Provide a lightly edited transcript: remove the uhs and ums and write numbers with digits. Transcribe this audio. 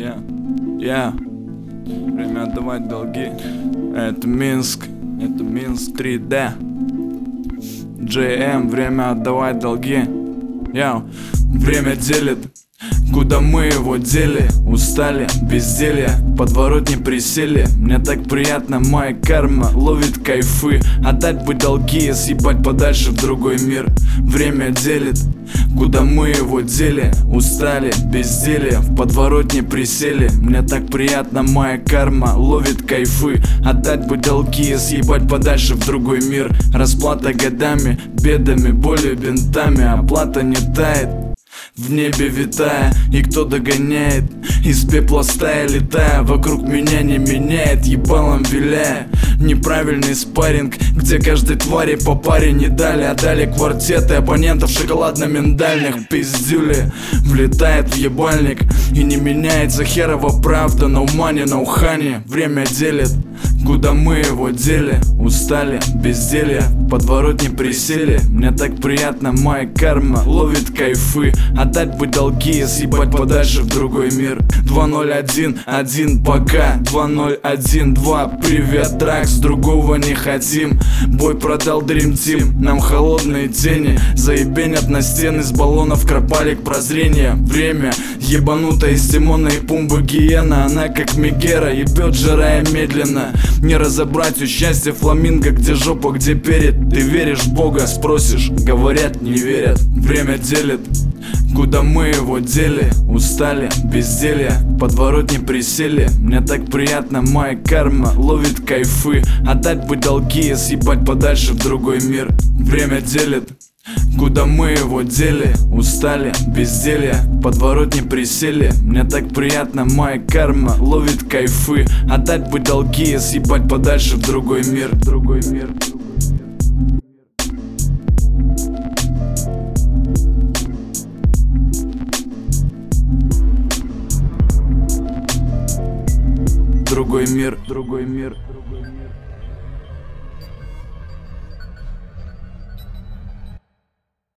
Время отдавать долги. Это Минск 3D. JM, время отдавать долги. Время делит, куда мы его дели. Устали, безделье, подворотни присели. Мне так приятно, моя карма ловит кайфы. Отдать бы долги и съебать подальше в другой мир. Время делит, куда мы его дели. Устали, безделье, в подворотне присели. Мне так приятно, моя карма ловит кайфы. Отдать бы долги и съебать подальше в другой мир. Расплата годами, бедами, болью, бинтами. Оплата не тает, в небе витая, и кто догоняет, из пепла стая летая, вокруг меня не меняет, ебалом виляя. Неправильный спарринг, где каждой твари по паре не дали, а дали квартеты оппонентов шоколадно-миндальных. Пиздюли влетает в ебальник, и не меняется херова правда. No money, no honey, время делит, куда мы его дели. Устали, безделье, подворотни присели. Мне так приятно, моя карма ловит кайфы. Отдать бы долги и съебать подальше в другой мир. 2-0-1-1 пока, 2-0-1-2 привет, Дракс, другого не хотим. Бой продал Dream Team, нам холодные тени заебенят на стены с баллонов кропалик прозрения. Время ебанутая из Тимона и Пумбы гиена. Она как Мегера, ебет жирая медленно. Не разобрать у счастья фламинго, где жопа, где перед. Ты веришь в Бога, спросишь, говорят, не верят. Время делит, куда мы его дели. Устали, безделье, подворотни присели. Мне так приятно, моя карма ловит кайфы. Отдать бы долги и съебать подальше в другой мир. Время делит, куда мы его дели. Устали, безделье, подворотни присели. Мне так приятно, моя карма ловит кайфы. Отдать бы долги и съебать подальше в другой мир. Другой мир. Другой мир, другой мир.